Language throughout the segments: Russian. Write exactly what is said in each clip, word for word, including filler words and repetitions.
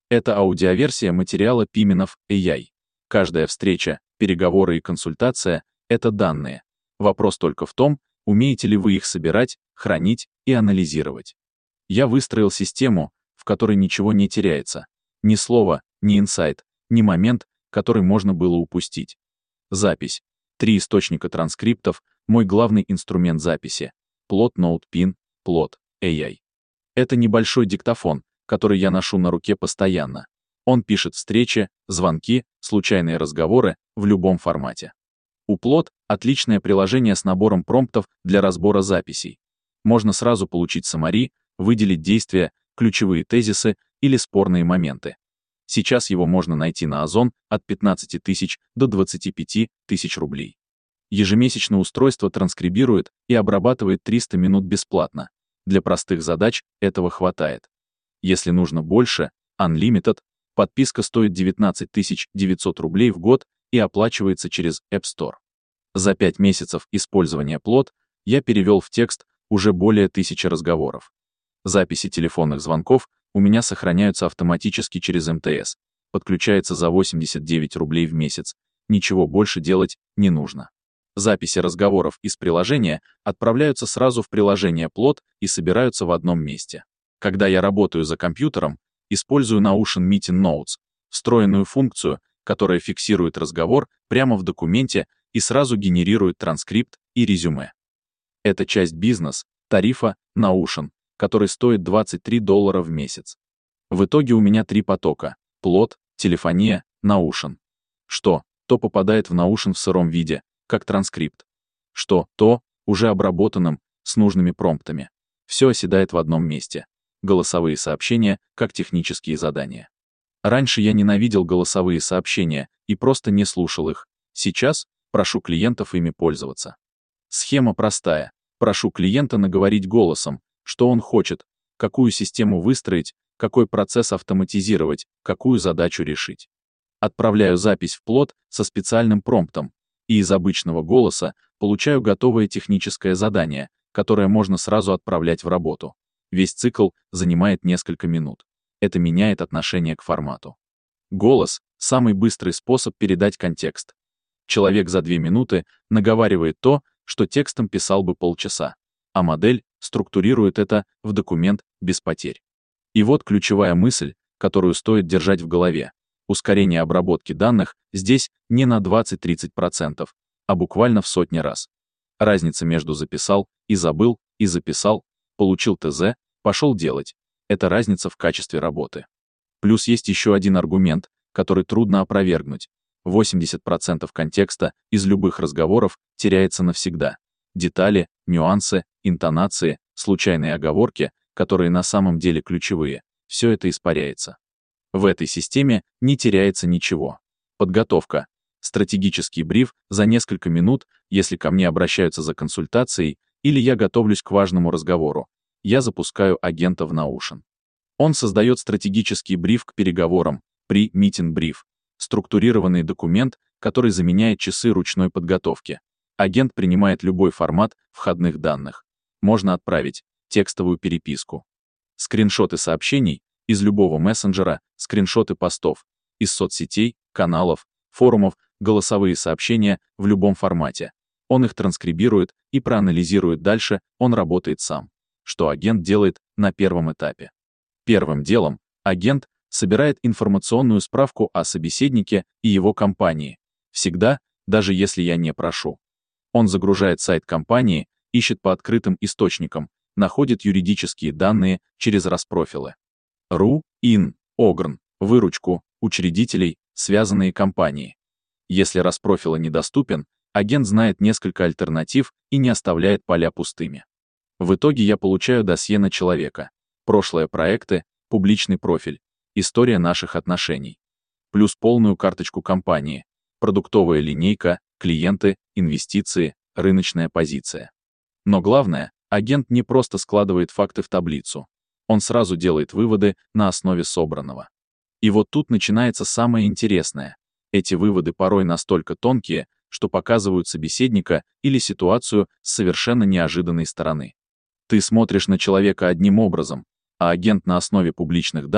Это аудиоверсия материала Пименов эй ай. Каждая встреча, переговоры и консультация — это данные. Вопрос только в том, умеете ли вы их собирать, хранить и анализировать. Я выстроил систему, в которой ничего не теряется. Ни слова, ни инсайт, ни момент, который можно было упустить. Запись. Три источника транскриптов — мой главный инструмент записи. Plot NotePin, Plot эй ай. Это небольшой диктофон, который я ношу на руке постоянно. Он пишет встречи, звонки, случайные разговоры в любом формате. У Plot отличное приложение с набором промптов для разбора записей. Можно сразу получить саммари, выделить действия, ключевые тезисы или спорные моменты. Сейчас его можно найти на Озон от пятнадцати тысяч до двадцати пяти тысяч рублей. Ежемесячно устройство транскрибирует и обрабатывает триста минут бесплатно. Для простых задач этого хватает. Если нужно больше, Unlimited, подписка стоит девятнадцать тысяч девятьсот рублей в год и оплачивается через App Store. За пять месяцев использования Plot я перевел в текст уже более тысячи разговоров. Записи телефонных звонков у меня сохраняются автоматически через эм тэ эс, подключается за восемьдесят девять рублей в месяц, ничего больше делать не нужно. Записи разговоров из приложения отправляются сразу в приложение Plot и собираются в одном месте. Когда я работаю за компьютером, использую Notion Meeting Notes, встроенную функцию, которая фиксирует разговор прямо в документе и сразу генерирует транскрипт и резюме. Это часть бизнес-тарифа Notion, который стоит двадцать три доллара в месяц. В итоге у меня три потока — Plot, телефония, Notion. Что, то попадает в Notion в сыром виде, как транскрипт. Что, то, уже обработанным, с нужными промптами. Все оседает в одном месте. Голосовые сообщения, как технические задания. Раньше я ненавидел голосовые сообщения и просто не слушал их. Сейчас прошу клиентов ими пользоваться. Схема простая. Прошу клиента наговорить голосом, что он хочет, какую систему выстроить, какой процесс автоматизировать, какую задачу решить. Отправляю запись в Plot со специальным промптом, и из обычного голоса получаю готовое техническое задание, которое можно сразу отправлять в работу. Весь цикл занимает несколько минут. Это меняет отношение к формату. Голос — самый быстрый способ передать контекст. Человек за две минуты наговаривает то, что текстом писал бы полчаса, а модель структурирует это в документ без потерь. И вот ключевая мысль, которую стоит держать в голове. Ускорение обработки данных здесь не на двадцать-тридцать процентов, а буквально в сотни раз. Разница между записал и забыл, и записал, получил тэ зэ, пошел делать. Это разница в качестве работы. Плюс есть еще один аргумент, который трудно опровергнуть. восемьдесят процентов контекста из любых разговоров теряется навсегда. Детали, нюансы, интонации, случайные оговорки, которые на самом деле ключевые, все это испаряется. В этой системе не теряется ничего. Подготовка. Стратегический бриф за несколько минут, если ко мне обращаются за консультацией, или я готовлюсь к важному разговору. Я запускаю агента в Notion. Он создает стратегический бриф к переговорам, при Meeting Brief, структурированный документ, который заменяет часы ручной подготовки. Агент принимает любой формат входных данных. Можно отправить текстовую переписку, скриншоты сообщений из любого мессенджера, скриншоты постов, из соцсетей, каналов, форумов, голосовые сообщения в любом формате. Он их транскрибирует и проанализирует дальше, он работает сам. Что агент делает на первом этапе? Первым делом агент собирает информационную справку о собеседнике и его компании. Всегда, даже если я не прошу. Он загружает сайт компании, ищет по открытым источникам, находит юридические данные через распрофилы. ру, ин, огрн, выручку, учредителей, связанные компании. Если распрофила недоступен, агент знает несколько альтернатив и не оставляет поля пустыми. В итоге я получаю досье на человека, прошлые проекты, публичный профиль, история наших отношений, плюс полную карточку компании, продуктовая линейка, клиенты, инвестиции, рыночная позиция. Но главное, агент не просто складывает факты в таблицу. Он сразу делает выводы на основе собранного. И вот тут начинается самое интересное. Эти выводы порой настолько тонкие, что показывают собеседника или ситуацию с совершенно неожиданной стороны. Ты смотришь на человека одним образом, а агент на основе публичных данных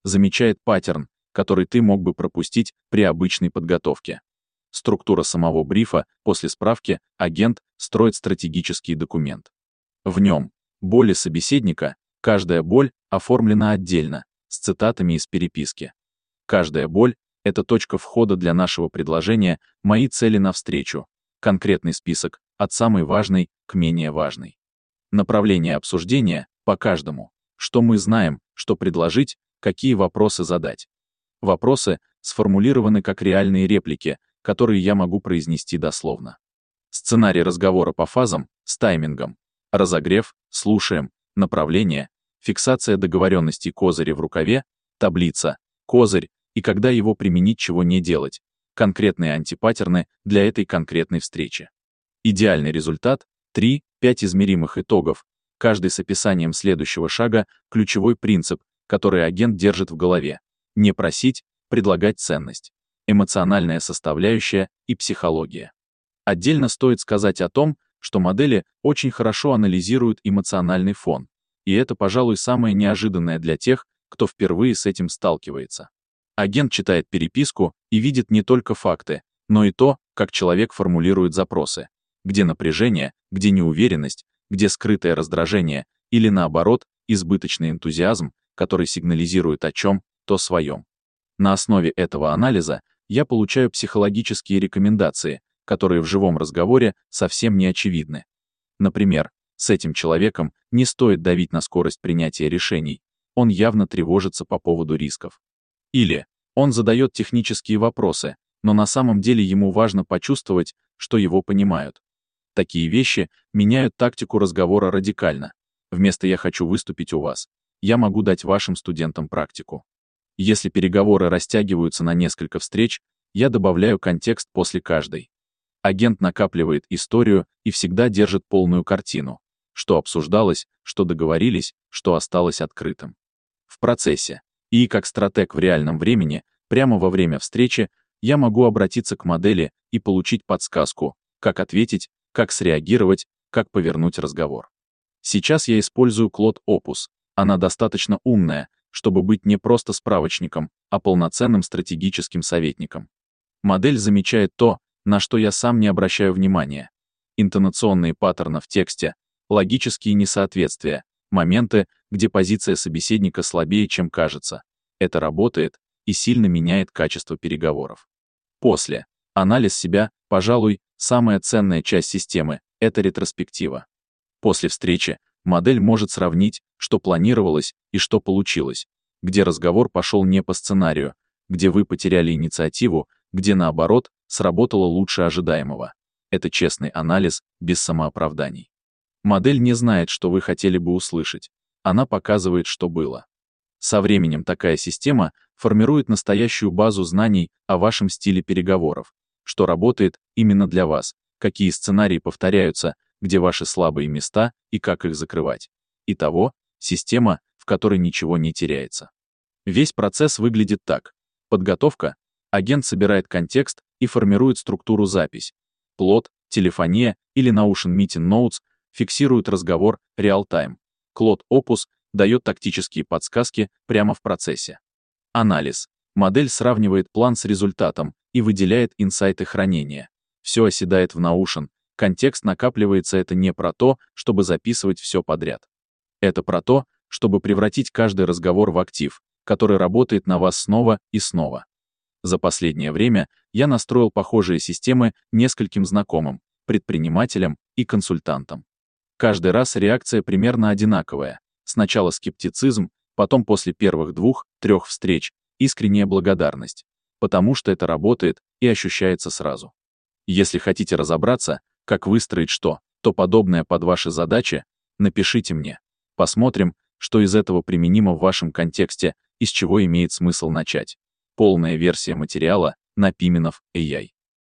замечает паттерн, который ты мог бы пропустить при обычной подготовке. Структура самого брифа: после справки агент строит стратегический документ. В нем боли собеседника, каждая боль оформлена отдельно, с цитатами из переписки. Каждая боль — это точка входа для нашего предложения «Мои цели на встречу», конкретный список, от самой важной к менее важной. Направление обсуждения по каждому, что мы знаем, что предложить, какие вопросы задать. Вопросы сформулированы как реальные реплики, которые я могу произнести дословно. Сценарий разговора по фазам, с таймингом. Разогрев, слушаем, направление, фиксация договоренностей, козыри в рукаве, таблица, козырь и когда его применить, чего не делать, конкретные антипаттерны для этой конкретной встречи. Идеальный результат — три-пять измеримых итогов, каждый с описанием следующего шага, ключевой принцип, который агент держит в голове. Не просить, предлагать ценность. Эмоциональная составляющая и психология. Отдельно стоит сказать о том, что модели очень хорошо анализируют эмоциональный фон, и это, пожалуй, самое неожиданное для тех, кто впервые с этим сталкивается. Агент читает переписку и видит не только факты, но и то, как человек формулирует запросы, где напряжение, где неуверенность, где скрытое раздражение или, наоборот, избыточный энтузиазм, который сигнализирует о чем-то своем. На основе этого анализа я получаю психологические рекомендации, которые в живом разговоре совсем не очевидны. Например, с этим человеком не стоит давить на скорость принятия решений, он явно тревожится по поводу рисков. Или он задает технические вопросы, но на самом деле ему важно почувствовать, что его понимают. Такие вещи меняют тактику разговора радикально. Вместо «я хочу выступить у вас», я могу дать вашим студентам практику. Если переговоры растягиваются на несколько встреч, я добавляю контекст после каждой. Агент накапливает историю и всегда держит полную картину, что обсуждалось, что договорились, что осталось открытым. В процессе, и как стратег в реальном времени, прямо во время встречи, я могу обратиться к модели и получить подсказку, как ответить, как среагировать, как повернуть разговор. Сейчас я использую Claude Opus. Она достаточно умная, чтобы быть не просто справочником, а полноценным стратегическим советником. Модель замечает то, на что я сам не обращаю внимания. Интонационные паттерны в тексте, логические несоответствия, моменты, где позиция собеседника слабее, чем кажется. Это работает и сильно меняет качество переговоров. После. Анализ себя, пожалуй, самая ценная часть системы — это ретроспектива. После встречи модель может сравнить, что планировалось и что получилось, где разговор пошел не по сценарию, где вы потеряли инициативу, где, наоборот, сработало лучше ожидаемого. Это честный анализ, без самооправданий. Модель не знает, что вы хотели бы услышать. Она показывает, что было. Со временем такая система формирует настоящую базу знаний о вашем стиле переговоров, что работает именно для вас, какие сценарии повторяются, где ваши слабые места и как их закрывать. Итого, система, в которой ничего не теряется. Весь процесс выглядит так. Подготовка. Агент собирает контекст и формирует структуру запись. Плот, телефония или Notion Meeting Notes фиксируют разговор real-time. Claude Opus дает тактические подсказки прямо в процессе. Анализ. Модель сравнивает план с результатом и выделяет инсайты хранения. Все оседает в Notion. Контекст накапливается. Это не про то, чтобы записывать все подряд. Это про то, чтобы превратить каждый разговор в актив, который работает на вас снова и снова. За последнее время я настроил похожие системы нескольким знакомым, предпринимателям и консультантам. Каждый раз реакция примерно одинаковая. Сначала скептицизм, потом после первых двух-трех встреч искренняя благодарность, потому что это работает и ощущается сразу. Если хотите разобраться, как выстроить что-то подобное под ваши задачи, напишите мне. Посмотрим, что из этого применимо в вашем контексте и с чего имеет смысл начать. Полная версия материала на Pimenov точка эй ай.